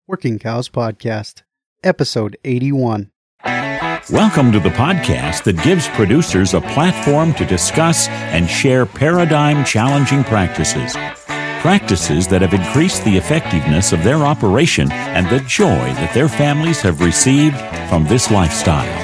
Working Cows Podcast, Episode 81. Welcome to the podcast that gives producers a platform to discuss and share paradigm-challenging practices. Practices that have increased the effectiveness of their operation and the joy that their families have received from this lifestyle.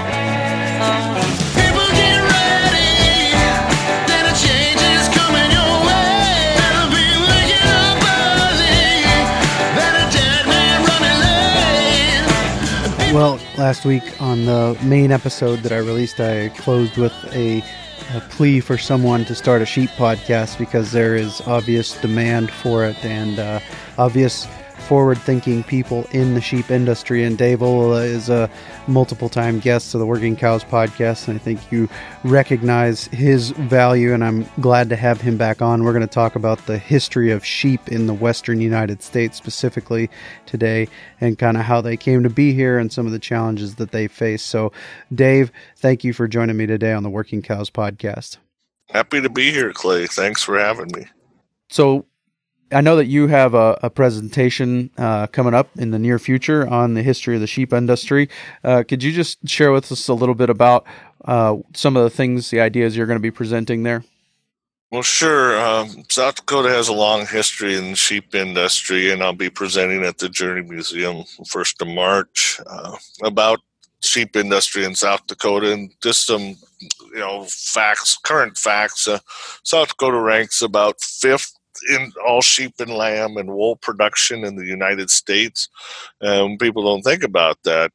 Well, last week on the main episode that I released, I closed with a plea for someone to start a sheep podcast because there is obvious demand for it and obvious forward-thinking people in the sheep industry. And Dave Ola is a multiple-time guest of the Working Cows Podcast, and I think you recognize his value, and I'm glad to have him back on. We're going to talk about the history of sheep in the western United States specifically today, and kind of how they came to be here and some of the challenges that they face. So, Dave, thank you for joining me today on the Working Cows Podcast. Happy to be here, Clay. Thanks for having me. So, I know that you have a presentation coming up in the near future on the history of the sheep industry. Could you just share with us a little bit about some of the things, the ideas you're going to be presenting there? Well, sure. South Dakota has a long history in the sheep industry, and I'll be presenting at the Journey Museum 1st of March about sheep industry in South Dakota and just some, facts, current facts. South Dakota ranks about 5th in all sheep and lamb and wool production in the United States. People don't think about that.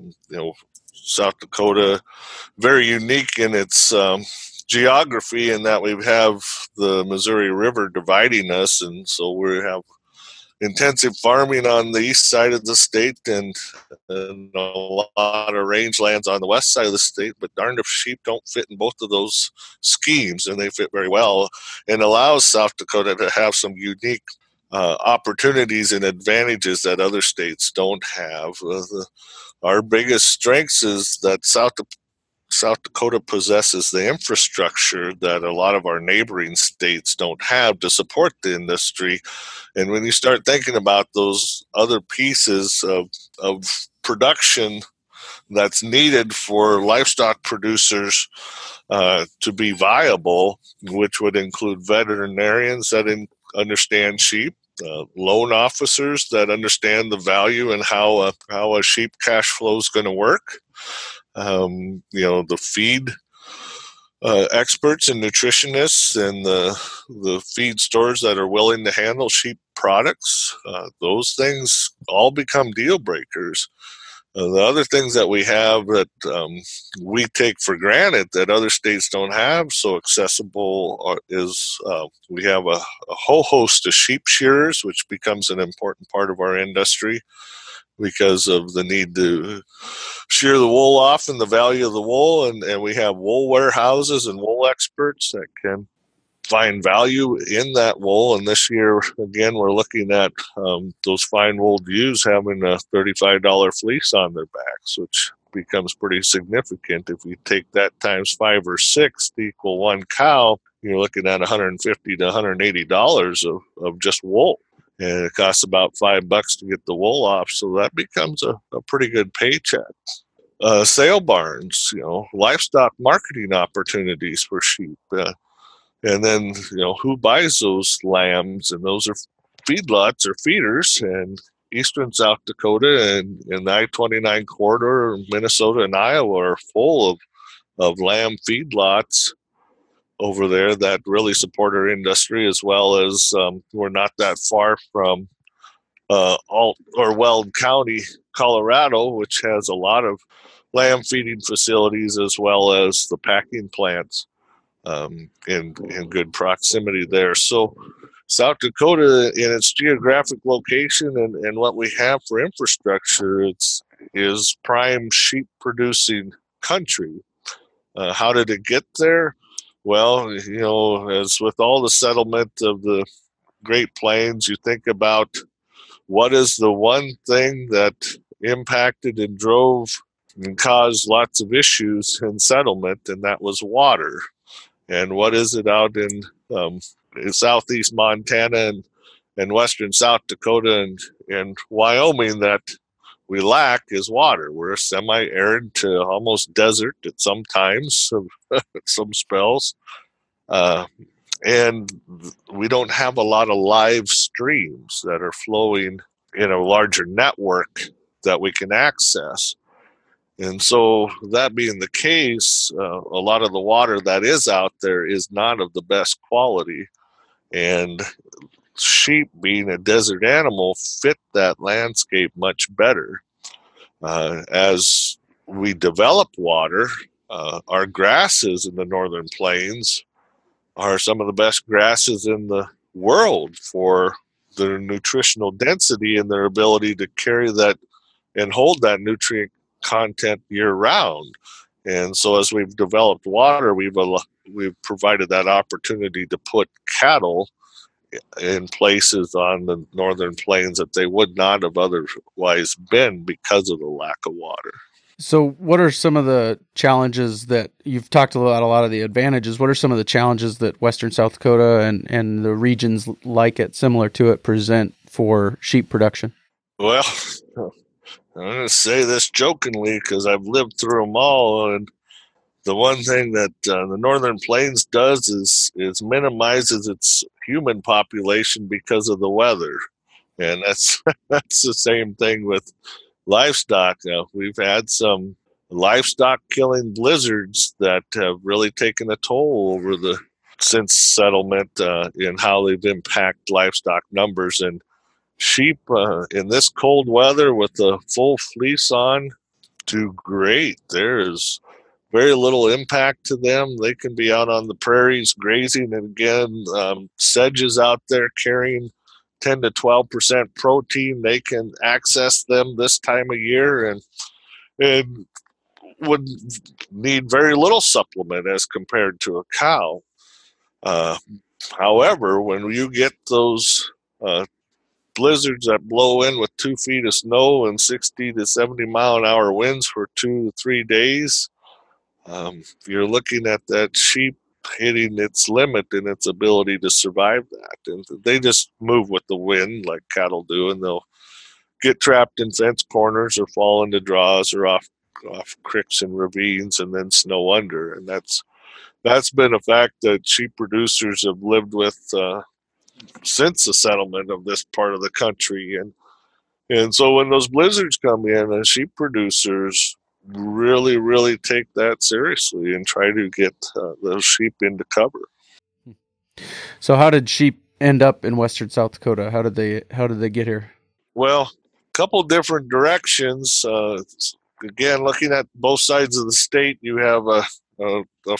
South Dakota, very unique in its geography in that we have the Missouri River dividing us, and so we have intensive farming on the east side of the state and a lot of rangelands on the west side of the state, but darned if sheep don't fit in both of those schemes, and they fit very well, and allows South Dakota to have some unique opportunities and advantages that other states don't have. Our biggest strengths is that South Dakota possesses the infrastructure that a lot of our neighboring states don't have to support the industry. And when you start thinking about those other pieces of production that's needed for livestock producers to be viable, which would include veterinarians that understand sheep, loan officers that understand the value and how a sheep cash flow is going to work, the feed experts and nutritionists and the feed stores that are willing to handle sheep products. Those things all become deal breakers. The other things that we have that we take for granted that other states don't have so accessible is we have a whole host of sheep shearers, which becomes an important part of our industry because of the need to shear the wool off and the value of the wool. And we have wool warehouses and wool experts that can find value in that wool. And this year, again, we're looking at those fine wool ewes having a $35 fleece on their backs, which becomes pretty significant. If you take that times 5 or 6 to equal one cow, you're looking at $150 to $180 of just wool. And it costs about $5 to get the wool off, so that becomes a pretty good paycheck. Sale barns, livestock marketing opportunities for sheep. And then, who buys those lambs? And those are feedlots or feeders. And eastern South Dakota and the I-29 corridor, Minnesota and Iowa are full of lamb feedlots over there that really support our industry, as well as we're not that far from Weld County, Colorado, which has a lot of lamb feeding facilities as well as the packing plants in good proximity there. So South Dakota, in its geographic location and what we have for infrastructure, is prime sheep producing country. How did it get there? Well, as with all the settlement of the Great Plains, you think about what is the one thing that impacted and drove and caused lots of issues in settlement, and that was water. And what is it out in southeast Montana in western South Dakota and Wyoming that we lack is water. We're semi-arid to almost desert at some times, some spells. And we don't have a lot of live streams that are flowing in a larger network that we can access. And so, that being the case, a lot of the water that is out there is not of the best quality. And sheep, being a desert animal, fit that landscape much better. As we develop water, our grasses in the northern plains are some of the best grasses in the world for their nutritional density and their ability to carry that and hold that nutrient content year round. And so as we've developed water, we've provided that opportunity to put cattle in places on the northern plains that they would not have otherwise been because of the lack of water. So what are some of the challenges that you've talked about, a lot of the advantages? What are some of the challenges that western South Dakota and the regions like it, similar to it, present for sheep production? Well, I'm going to say this jokingly because I've lived through them all. And the one thing that the Northern Plains does is minimizes its human population because of the weather. And that's the same thing with livestock. We've had some livestock killing blizzards that have really taken a toll over since settlement in how they've impacted livestock numbers. And sheep in this cold weather with the full fleece on do great. There is very little impact to them. They can be out on the prairies grazing, and again, sedges out there carrying 10 to 12% protein. They can access them this time of year and would need very little supplement as compared to a cow. However, when you get those blizzards that blow in with 2 feet of snow and 60 to 70 mile an hour winds for 2 to 3 days, you're looking at that sheep hitting its limit in its ability to survive that. And they just move with the wind like cattle do, and they'll get trapped in fence corners or fall into draws or off creeks and ravines and then snow under. And that's been a fact that sheep producers have lived with since the settlement of this part of the country. And so when those blizzards come in, sheep producers really, really take that seriously and try to get those sheep into cover. So how did sheep end up in western South Dakota? How did they get here? Well, a couple different directions. Again, looking at both sides of the state, you have a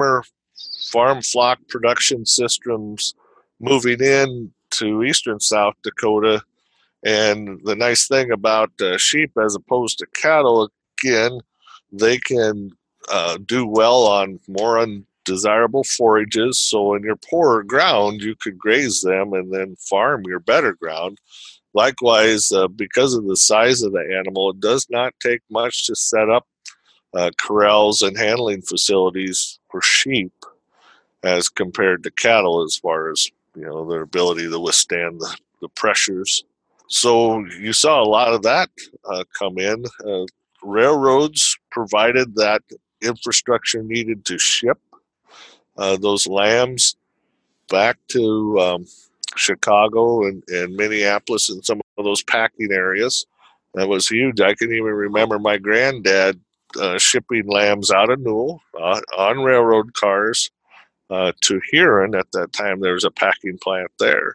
farm flock production systems moving in to eastern South Dakota. And the nice thing about sheep as opposed to cattle, again, they can do well on more undesirable forages. So in your poorer ground, you could graze them and then farm your better ground. Likewise, because of the size of the animal, it does not take much to set up corrals and handling facilities for sheep as compared to cattle, as far as their ability to withstand the pressures. So you saw a lot of that come in. Railroads provided that infrastructure needed to ship those lambs back to Chicago and Minneapolis and some of those packing areas. That was huge. I can even remember my granddad shipping lambs out of Newell on railroad cars to Huron. At that time, there was a packing plant there.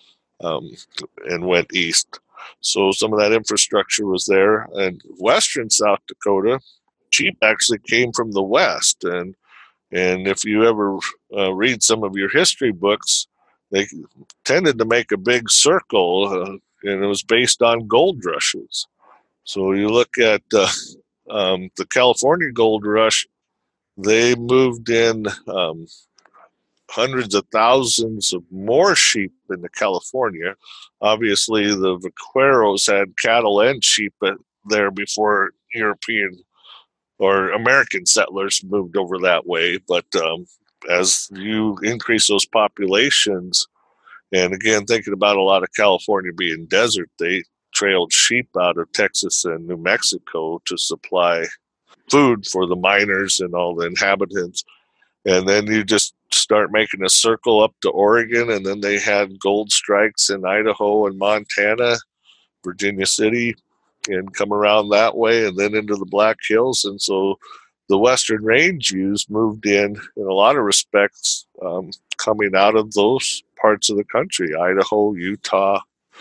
And went east. So some of that infrastructure was there. And western South Dakota, sheep actually came from the west. And if you ever read some of your history books, they tended to make a big circle, and it was based on gold rushes. So you look at the California gold rush, they moved in hundreds of thousands of more sheep into California. Obviously, the vaqueros had cattle and sheep there before European or American settlers moved over that way. But as you increase those populations, And again, thinking about a lot of California being desert, they trailed sheep out of Texas and New Mexico to supply food for the miners and all the inhabitants. And then you just start making a circle up to Oregon, and then they had gold strikes in Idaho and Montana, Virginia City, and come around that way and then into the Black Hills. And so the Western Range ewes moved in a lot of respects, coming out of those parts of the country, Idaho, Utah,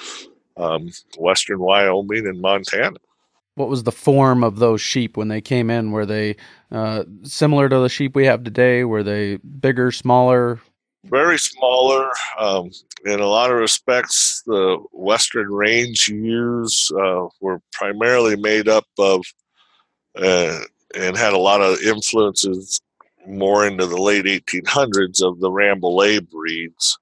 Western Wyoming, and Montana. What was the form of those sheep when they came in? Were they similar to the sheep we have today? Were they bigger, smaller? Very smaller. In a lot of respects, the Western Range ewes were primarily made up of and had a lot of influences more into the late 1800s of the Rambouillet breeds,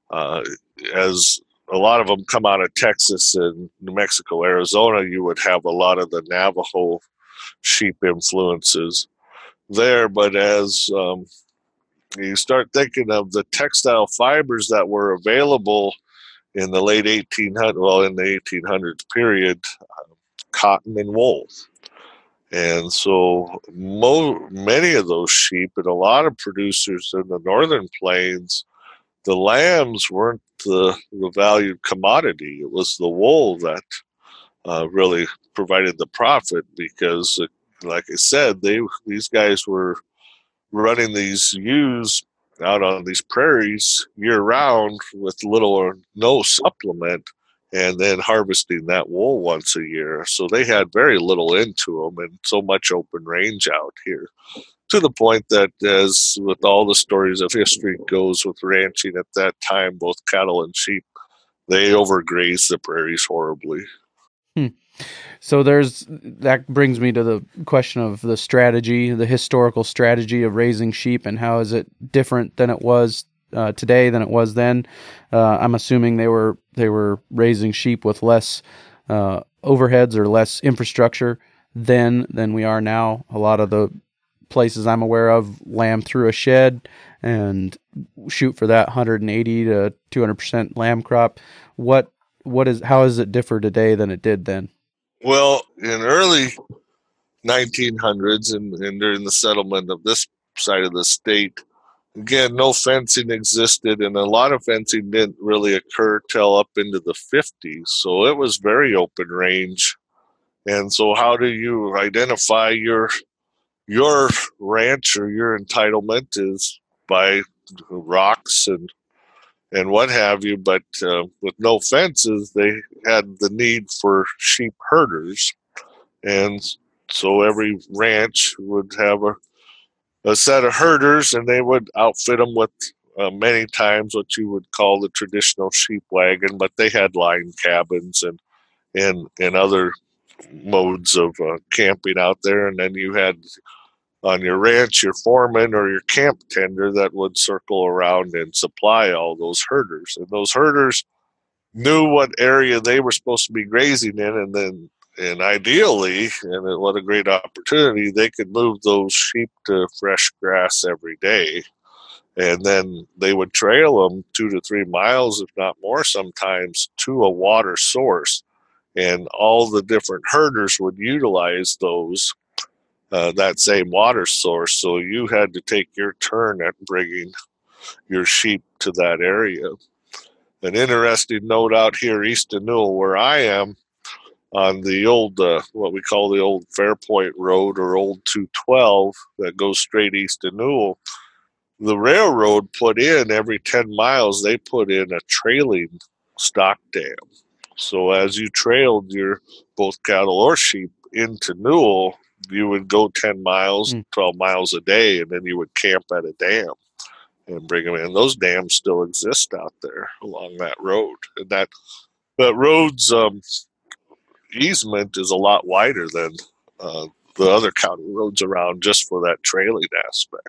as a lot of them come out of Texas and New Mexico, Arizona. You would have a lot of the Navajo sheep influences there. But as you start thinking of the textile fibers that were available in the late 1800s, well, in the 1800s period, cotton and wool. And so many of those sheep and a lot of producers in the northern plains, the lambs weren't the valued commodity. It was the wool that really provided the profit because, like I said, these guys were running these ewes out on these prairies year round with little or no supplement, and then harvesting that wool once a year. So they had very little into them and so much open range out here, to the point that, as with all the stories of history goes with ranching at that time, both cattle and sheep, they overgrazed the prairies horribly. So that brings me to the question of the strategy, the historical strategy of raising sheep, and how is it different than it was today than it was then? I'm assuming they were raising sheep with less overheads or less infrastructure then than we are now. A lot of the places I'm aware of lamb through a shed and shoot for that 180 to 200% lamb crop. How does it differ today than it did then? Well, in early 1900s and during the settlement of this side of the state, again, no fencing existed, and a lot of fencing didn't really occur till up into the 50s. So it was very open range. And so how do you identify your ranch or your entitlement is by rocks and what have you. But with no fences, they had the need for sheep herders. And so every ranch would have a set of herders, and they would outfit them with many times what you would call the traditional sheep wagon, but they had line cabins and other modes of camping out there. And then you had on your ranch your foreman or your camp tender that would circle around and supply all those herders. And those herders knew what area they were supposed to be grazing in, and ideally, and what a great opportunity, they could move those sheep to fresh grass every day. And then they would trail them 2 to 3 miles, if not more sometimes, to a water source. And all the different herders would utilize that same water source. So you had to take your turn at bringing your sheep to that area. An interesting note out here east of Newell, where I am, on the old, what we call the old Fairpoint Road or Old 212 that goes straight east of Newell, the railroad put in every 10 miles, they put in a trailing stock dam. So as you trailed your both cattle or sheep into Newell, you would go 10 miles, 12 miles a day, and then you would camp at a dam and bring them in. Those dams still exist out there along that road. And that road's easement is a lot wider than the other county roads around, just for that trailing aspect.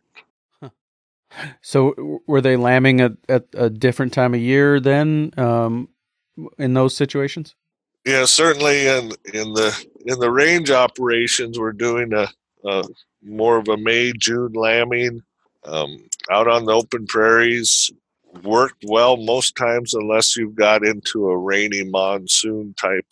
So were they lambing at a different time of year then in those situations? Yeah, certainly. In the range operations, we're doing a more of a May, June lambing out on the open prairies. worked well most times, unless you've got into a rainy monsoon type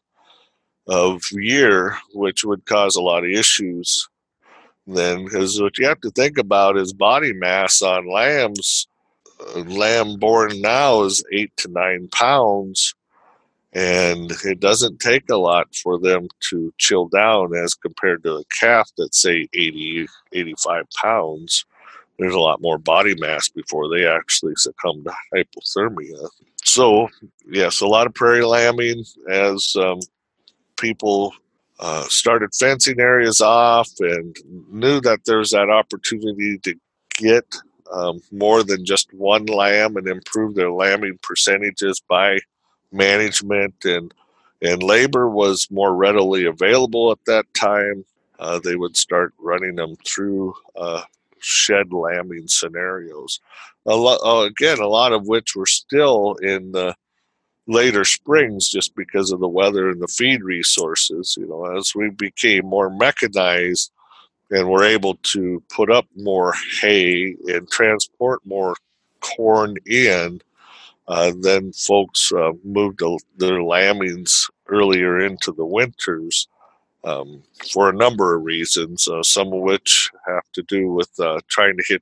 of year, which would cause a lot of issues then, because what you have to think about is body mass on lambs. A lamb born now is 8 to 9 pounds, and it doesn't take a lot for them to chill down as compared to a calf that's, say, 80, 85 pounds. There's a lot more body mass before they actually succumb to hypothermia. So, yes, a lot of prairie lambing as people started fencing areas off and knew that there's that opportunity to get more than just one lamb and improve their lambing percentages by management, and labor was more readily available at that time. They would start running them through shed lambing scenarios. Again, a lot of which were still in the later springs just because of the weather and the feed resources. As we became more mechanized and were able to put up more hay and transport more corn in, then folks moved their lambings earlier into the winters for a number of reasons, some of which have to do with trying to hit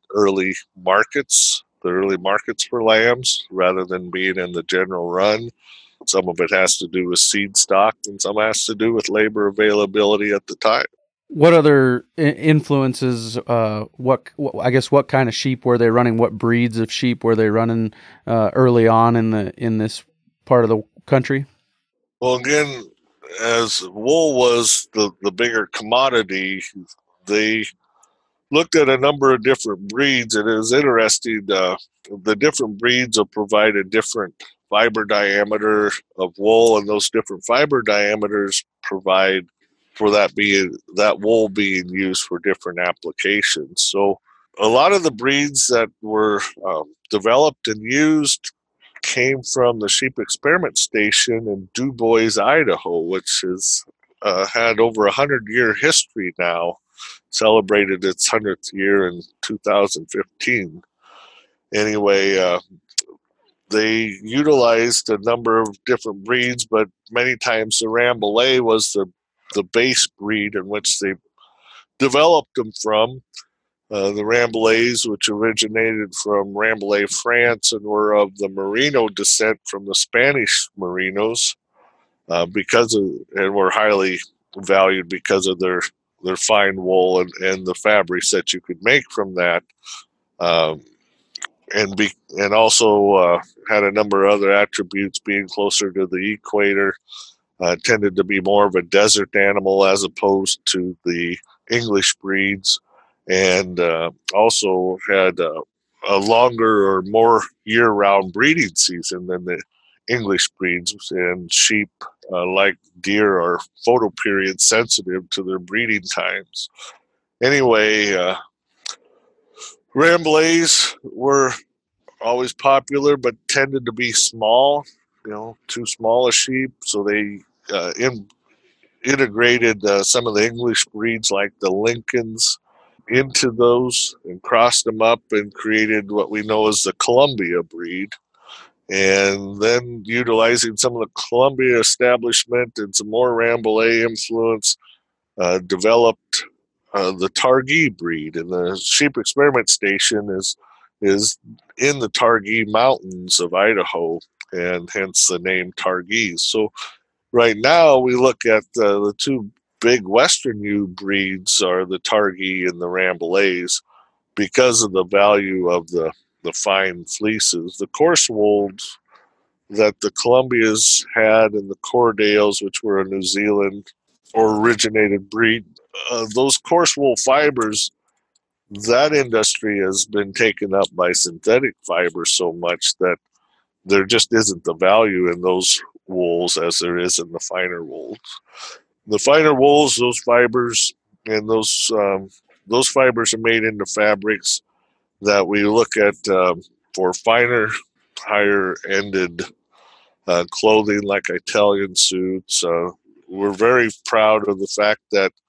the early markets for lambs rather than being in the general run. Some of it has to do with seed stock, and some has to do with labor availability at the time. What other influences? What kind of sheep were they running? What breeds of sheep were they running early on in this part of the country? Well, again, as wool was the bigger commodity, they looked at a number of different breeds, and it was interesting. The different breeds will provide a different fiber diameter of wool, and those different fiber diameters provide for that wool being used for different applications. So a lot of the breeds that were developed and used came from the Sheep Experiment Station in DuBois, Idaho, which has had over 100-year history now. Celebrated its 100th year in 2015. Anyway, they utilized a number of different breeds, but many times the Rambouillet was the base breed in which they developed them from. The Rambouillets, which originated from Rambouillet, France, and were of the Merino descent from the Spanish Merinos, and were highly valued because of their fine wool and the fabrics that you could make from that, and also had a number of other attributes, being closer to the equator, tended to be more of a desert animal as opposed to the English breeds, and also had a longer or more year-round breeding season than the English breeds. And sheep, like deer, are photoperiod sensitive to their breeding times. Anyway, Rambouillets were always popular, but tended to be small, too small a sheep. So they integrated some of the English breeds like the Lincolns into those and crossed them up and created what we know as the Columbia breed. And then utilizing some of the Columbia establishment and some more Rambouillet influence, developed the Targhee breed. And the Sheep Experiment Station is in the Targhee Mountains of Idaho, and hence the name Targhee. So right now we look at the two big Western ewe breeds are the Targhee and the Rambouillets because of the value of the fine fleeces. The coarse wools that the Columbias had and the Cordales, which were a New Zealand or originated breed, those coarse wool fibers, that industry has been taken up by synthetic fibers so much that there just isn't the value in those wools as there is in the finer wools. The finer wools, those fibers, and those fibers are made into fabrics that we look at for finer, higher-ended clothing like Italian suits. We're very proud of the fact that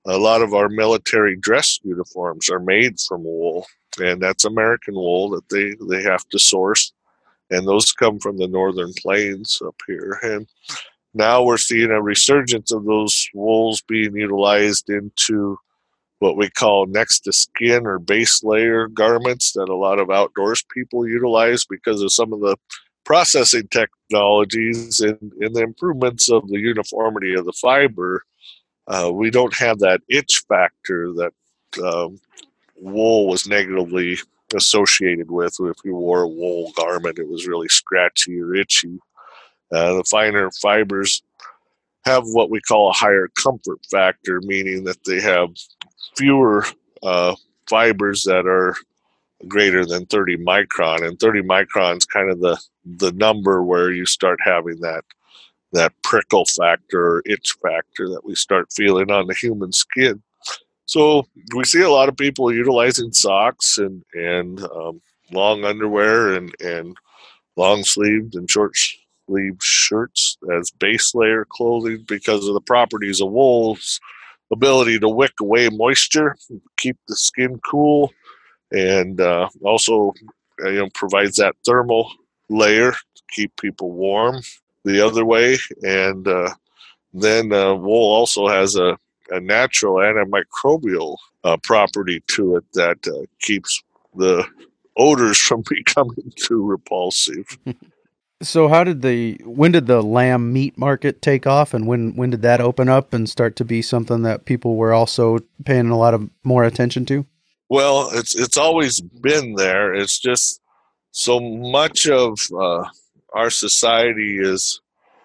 A lot of our military dress uniforms are made from wool, and that's American wool that they have to source, and those come from the northern plains up here. And now we're seeing a resurgence of those wools being utilized into what we call next to skin or base layer garments that a lot of outdoors people utilize because of some of the processing technologies and the improvements of the uniformity of the fiber. We don't have that itch factor that wool was negatively associated with. If you wore a wool garment, it was really scratchy or itchy. The finer fibers have what we call a higher comfort factor, meaning that they have fewer fibers that are greater than 30 micron, and 30 micron is kind of the number where you start having that prickle factor or itch factor that we start feeling on the human skin. So we see a lot of people utilizing socks and long underwear and long sleeved and short sleeved shirts as base layer clothing because of the properties of wool's ability to wick away moisture, keep the skin cool, and also provides that thermal layer to keep people warm the other way. And then wool also has a natural antimicrobial property to it that keeps the odors from becoming too repulsive. So when did the lamb meat market take off, and when did that open up and start to be something that people were also paying a lot of more attention to? Well, it's always been there. It's just so much of our society is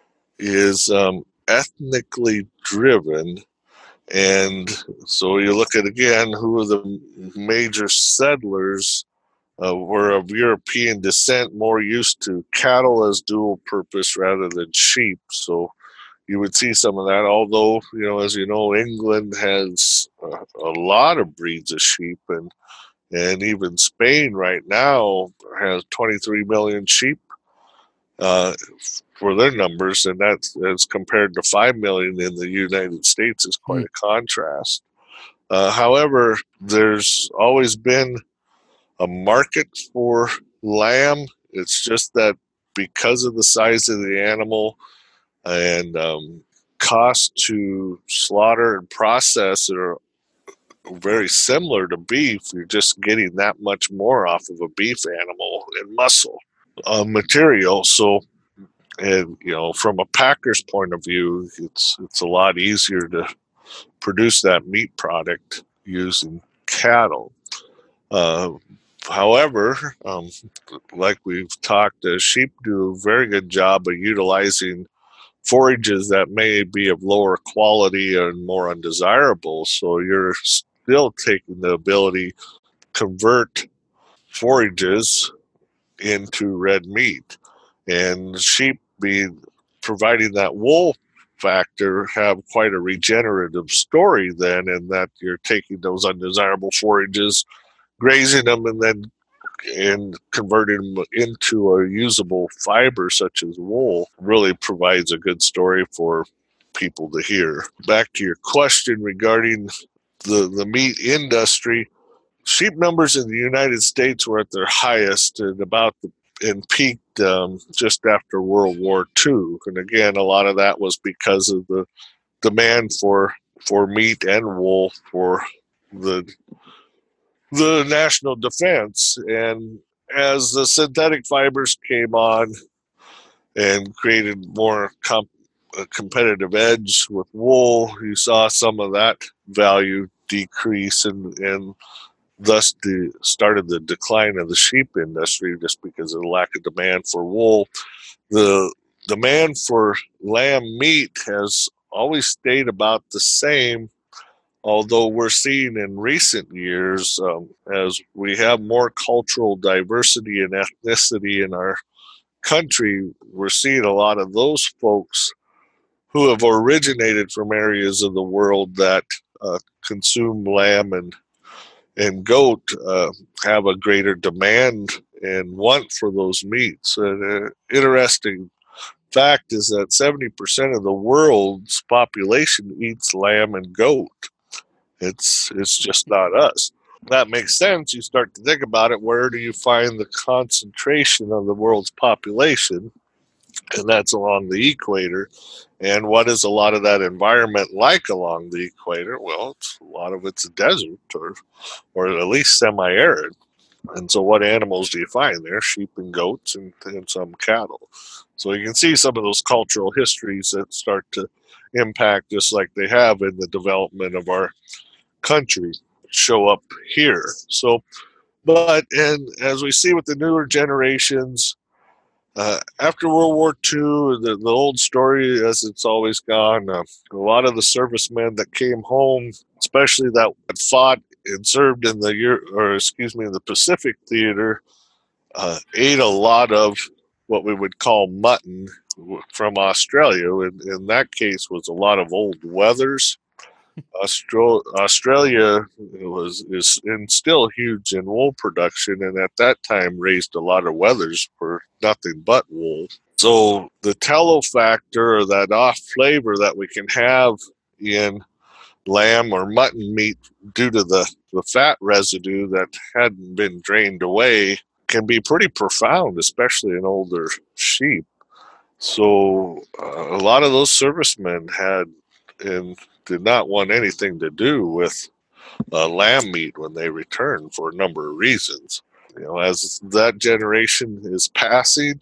ethnically driven, and so you look at again who are the major settlers. Were of European descent, more used to cattle as dual purpose rather than sheep. So you would see some of that. Although, as you know, England has a lot of breeds of sheep, and even Spain right now has 23 million sheep for their numbers, and that's as compared to 5 million in the United States is quite a contrast. However, there's always been a market for lamb. It's just that because of the size of the animal and cost to slaughter and process are very similar to beef, you're just getting that much more off of a beef animal and muscle material. So, and from a packer's point of view, it's a lot easier to produce that meat product using cattle. However, like we've talked, sheep do a very good job of utilizing forages that may be of lower quality and more undesirable. So you're still taking the ability to convert forages into red meat. And sheep providing that wool factor have quite a regenerative story then, in that you're taking those undesirable forages, grazing them, and converting them into a usable fiber such as wool really provides a good story for people to hear. Back to your question regarding the meat industry, sheep numbers in the United States were at their highest and peaked just after World War II. And again, a lot of that was because of the demand for meat and wool for the national defense. And as the synthetic fibers came on and created more a competitive edge with wool, you saw some of that value decrease, and thus started the decline of the sheep industry just because of the lack of demand for wool. The demand for lamb meat has always stayed about the same, although we're seeing in recent years, as we have more cultural diversity and ethnicity in our country, we're seeing a lot of those folks who have originated from areas of the world that consume lamb and goat have a greater demand and want for those meats. An interesting fact is that 70% of the world's population eats lamb and goat. It's just not us. That makes sense. You start to think about it. Where do you find the concentration of the world's population? And that's along the equator. And what is a lot of that environment like along the equator? Well, a lot of it's a desert, or at least semi-arid. And so what animals do you find there? Sheep and goats and some cattle. So you can see some of those cultural histories that start to impact, just like they have in the development of our country, show up here. So, and as we see with the newer generations, after World War II, the old story, as it's always gone, a lot of the servicemen that came home, especially that fought and served in the Pacific Theater, ate a lot of what we would call mutton from Australia. In that case, was a lot of old wethers. Australia is still huge in wool production, and at that time raised a lot of wethers for nothing but wool. So the tallow factor, or that off flavor that we can have in lamb or mutton meat due to the fat residue that hadn't been drained away, can be pretty profound, especially in older sheep. So a lot of those servicemen did not want anything to do with lamb meat when they returned for a number of reasons. As that generation is passing,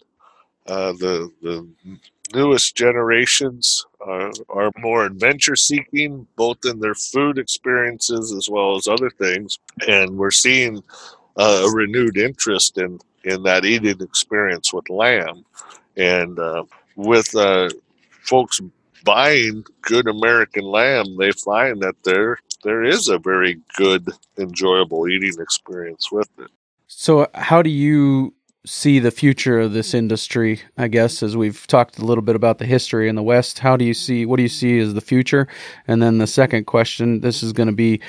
the newest generations are more adventure seeking, both in their food experiences as well as other things, and we're seeing a renewed interest in that eating experience with lamb, and with folks buying good American lamb, they find that there is a very good, enjoyable eating experience with it. So how do you see the future of this industry? I guess, as we've talked a little bit about the history in the West, what do you see as the future? And then the second question, this is going to be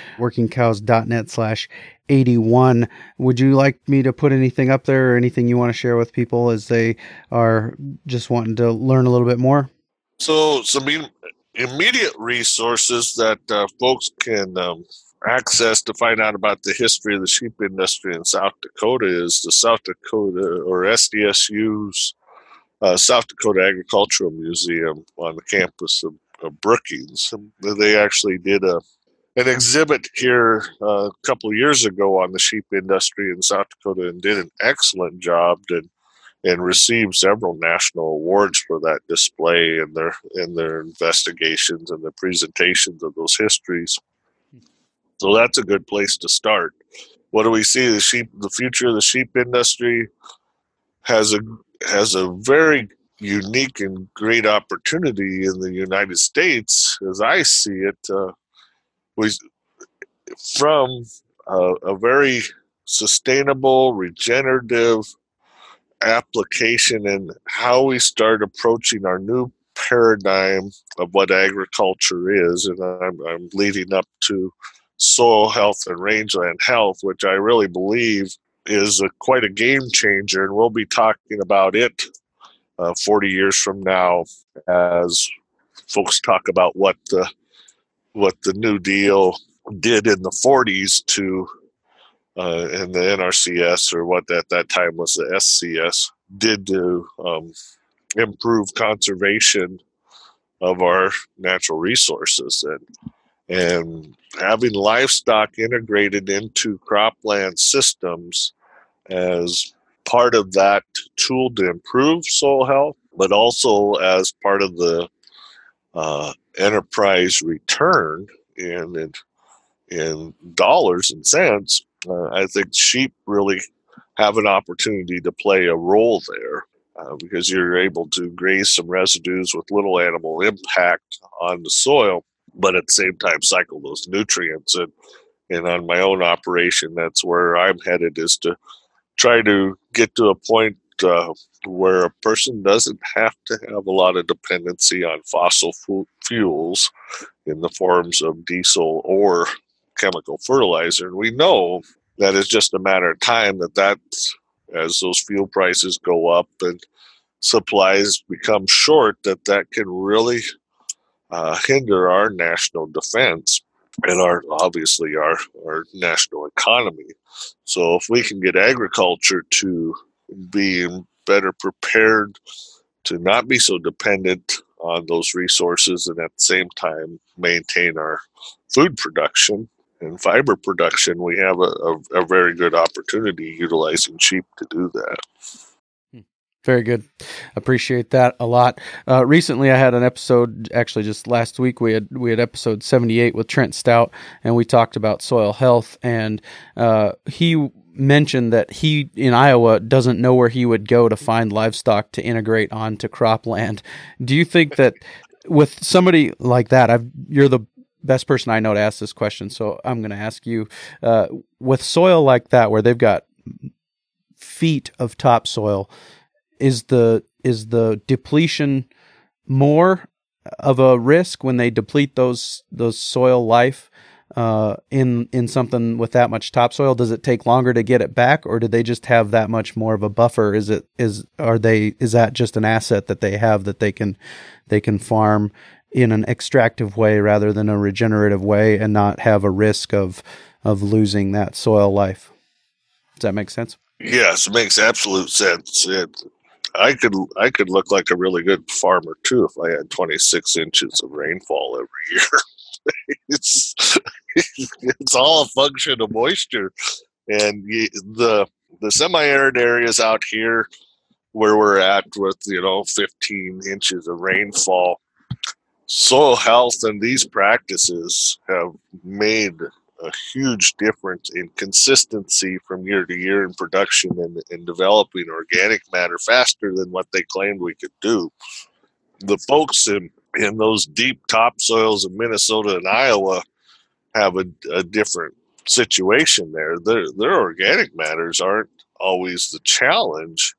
workingcows.net/81. Would you like me to put anything up there or anything you want to share with people as they are just wanting to learn a little bit more? So some immediate resources that folks can access to find out about the history of the sheep industry in South Dakota is the South Dakota, or SDSU's South Dakota Agricultural Museum on the campus of Brookings. They actually did an exhibit here a couple of years ago on the sheep industry in South Dakota and did an excellent job and received several national awards for that display and their investigations and the presentations of those histories. So that's a good place to start. What do we see? The future of the sheep industry has a very unique and great opportunity in the United States, as I see it. From a very sustainable, regenerative application and how we start approaching our new paradigm of what agriculture is, and I'm leading up to soil health and rangeland health, which I really believe is quite a game changer, and we'll be talking about it 40 years from now as folks talk about what the New Deal did in the 40s to and the NRCS, or what at that time was the SCS, did to improve conservation of our natural resources, and having livestock integrated into cropland systems as part of that tool to improve soil health, but also as part of the enterprise return in dollars and cents. I think sheep really have an opportunity to play a role there because you're able to graze some residues with little animal impact on the soil, but at the same time cycle those nutrients. And on my own operation, that's where I'm headed, is to try to get to a point where a person doesn't have to have a lot of dependency on fossil fuels in the forms of diesel or chemical fertilizer. And we know that it's just a matter of time that as those fuel prices go up and supplies become short, that can really hinder our national defense. and obviously our national economy. So if we can get agriculture to be better prepared to not be so dependent on those resources, and at the same time maintain our food production and fiber production, we have a very good opportunity utilizing sheep to do that. Very good. Appreciate that a lot. Recently, I had an episode, actually just last week, we had episode 78 with Trent Stout, and we talked about soil health, and he mentioned that he, in Iowa, doesn't know where he would go to find livestock to integrate onto cropland. Do you think that with somebody like that, you're the best person I know to ask this question, so I'm going to ask you, with soil like that, where they've got feet of topsoil, is the depletion more of a risk when they deplete those soil life in something with that much topsoil? Does it take longer to get it back, or do they just have that much more of a buffer? Is that just an asset that they have that they can farm in an extractive way rather than a regenerative way and not have a risk of losing that soil life? Does that make sense? Yes, it makes absolute sense. I could look like a really good farmer too if I had 26 inches of rainfall every year. it's all a function of moisture, and the semi-arid areas out here where we're at with 15 inches of rainfall, soil health and these practices have made a huge difference in consistency from year to year in production and developing organic matter faster than what they claimed we could do. The folks in those deep topsoils of Minnesota and Iowa have a different situation there. Their organic matters aren't always the challenge.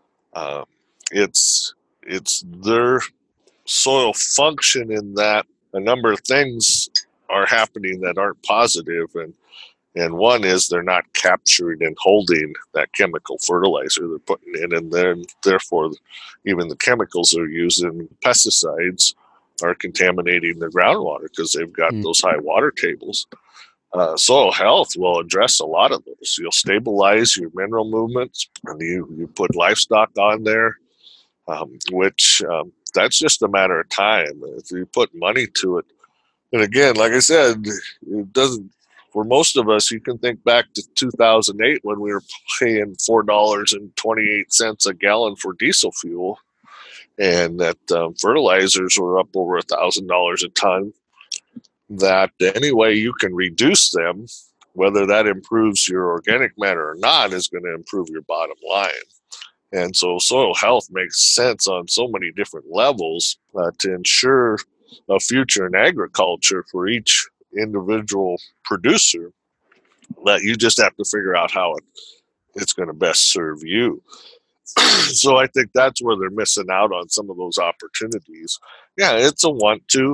It's their soil function in that a number of things are happening that aren't positive, and one is they're not capturing and holding that chemical fertilizer they're putting in, and then therefore even the chemicals they're using, pesticides, are contaminating the groundwater because they've got those high water tables. Soil health will address a lot of those. You'll stabilize your mineral movements, and you put livestock on there, which that's just a matter of time. If you put money to it, and again, like I said, it doesn't. For most of us, you can think back to 2008 when we were paying $4.28 a gallon for diesel fuel, and that fertilizers were up over $1,000 a ton. That any way you can reduce them, whether that improves your organic matter or not, is going to improve your bottom line. And so soil health makes sense on so many different levels to ensure a future in agriculture for each individual producer, that you just have to figure out how it's going to best serve you. So I think that's where they're missing out on some of those opportunities. Yeah, it's a want to.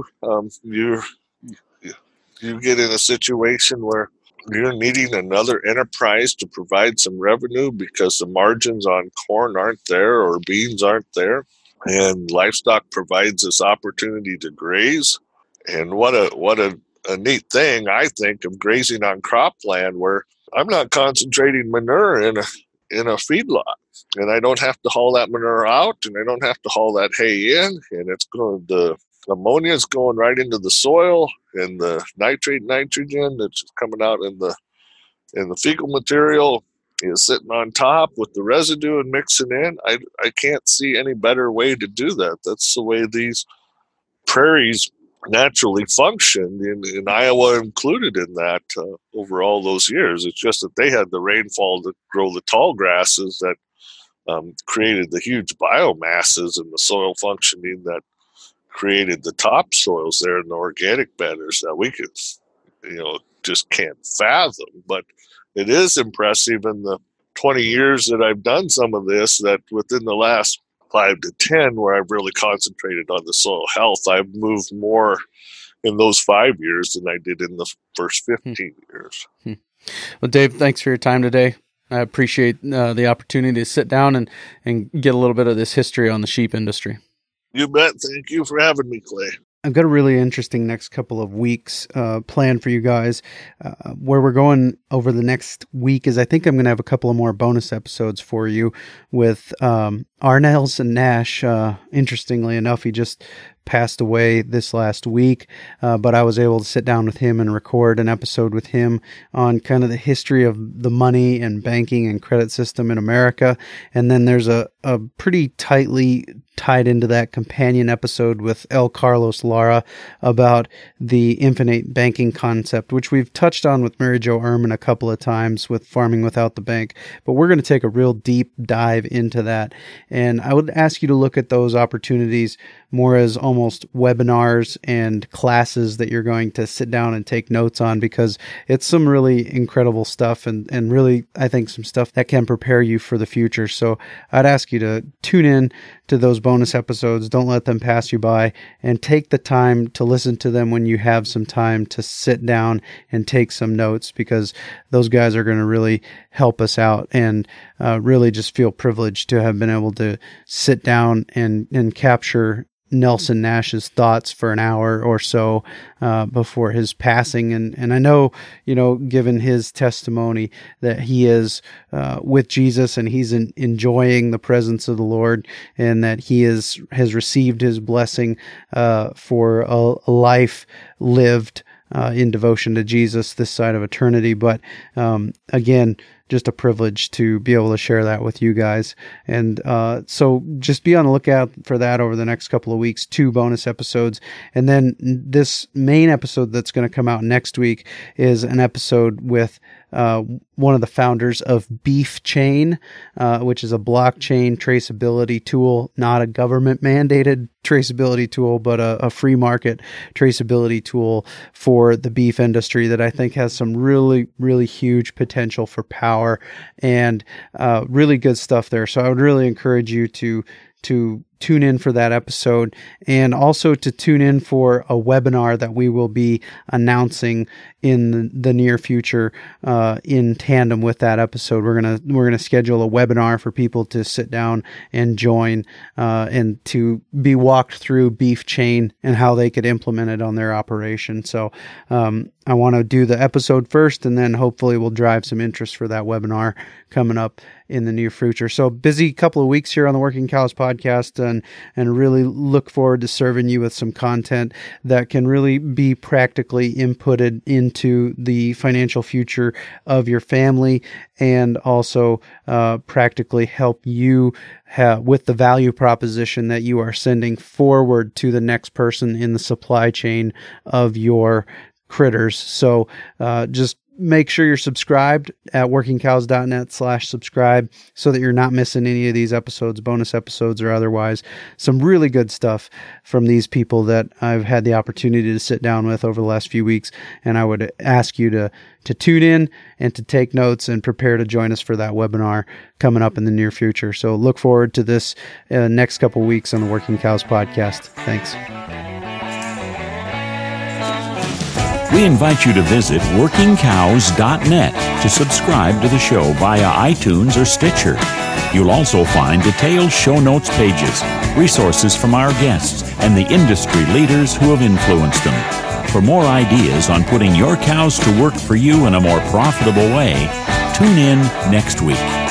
You get in a situation where you're needing another enterprise to provide some revenue because the margins on corn aren't there or beans aren't there, and livestock provides this opportunity to graze. And what a neat thing, I think, of grazing on cropland where I'm not concentrating manure in a feedlot, and I don't have to haul that manure out, and I don't have to haul that hay in, and the ammonia is going right into the soil, and the nitrogen that's coming out in the fecal material is sitting on top with the residue and mixing in. I can't see any better way to do that. That's the way these prairies naturally functioned, in Iowa included in that over all those years. It's just that they had the rainfall to grow the tall grasses that created the huge biomasses in the soil functioning that created the topsoils there in the organic matters that we could, just can't fathom. But it is impressive in the 20 years that I've done some of this, that within the last 5 to 10, where I've really concentrated on the soil health, I've moved more in those 5 years than I did in the first 15 years. Well, Dave, thanks for your time today. I appreciate the opportunity to sit down and get a little bit of this history on the sheep industry. You bet. Thank you for having me, Clay. I've got a really interesting next couple of weeks planned for you guys. Where we're going over the next week is I think I'm going to have a couple of more bonus episodes for you with R. Nelson Nash. Interestingly enough, he just passed away this last week, but I was able to sit down with him and record an episode with him on kind of the history of the money and banking and credit system in America. And then there's a pretty tightly tied into that companion episode with L. Carlos Lara about the infinite banking concept, which we've touched on with Mary Jo Ehrman a couple of times with Farming Without the Bank. But we're going to take a real deep dive into that. And I would ask you to look at those opportunities more as almost webinars and classes that you're going to sit down and take notes on, because it's some really incredible stuff and really, I think, some stuff that can prepare you for the future. So I'd ask you to tune in to those bonus episodes. Don't let them pass you by, and take the time to listen to them when you have some time to sit down and take some notes, because those guys are going to really help us out, and really just feel privileged to have been able to sit down and capture Nelson Nash's thoughts for an hour or so before his passing. And I know, given his testimony, that he is with Jesus and he's enjoying the presence of the Lord, and that he has received his blessing for a life lived in devotion to Jesus this side of eternity. But again, just a privilege to be able to share that with you guys. And so just be on the lookout for that over the next couple of weeks, 2 bonus episodes. And then this main episode that's going to come out next week is an episode with one of the founders of BeefChain, which is a blockchain traceability tool, not a government mandated traceability tool, but a free market traceability tool for the beef industry that I think has some really, really huge potential for power and really good stuff there. So I would really encourage you to tune in for that episode, and also to tune in for a webinar that we will be announcing in the near future in tandem with that episode. We're gonna schedule a webinar for people to sit down and join and to be walked through BeefChain and how they could implement it on their operation. So I want to do the episode first, and then hopefully we'll drive some interest for that webinar coming up in the near future. So busy couple of weeks here on the Working Cows podcast, and really look forward to serving you with some content that can really be practically inputted into the financial future of your family, and also practically help you with the value proposition that you are sending forward to the next person in the supply chain of your critters. So just make sure you're subscribed at workingcows.net/subscribe so that you're not missing any of these episodes, bonus episodes or otherwise. Some really good stuff from these people that I've had the opportunity to sit down with over the last few weeks. And I would ask you to tune in and to take notes and prepare to join us for that webinar coming up in the near future. So look forward to this next couple of weeks on the Working Cows podcast. Thanks. We invite you to visit workingcows.net to subscribe to the show via iTunes or Stitcher. You'll also find detailed show notes pages, resources from our guests, and the industry leaders who have influenced them. For more ideas on putting your cows to work for you in a more profitable way, tune in next week.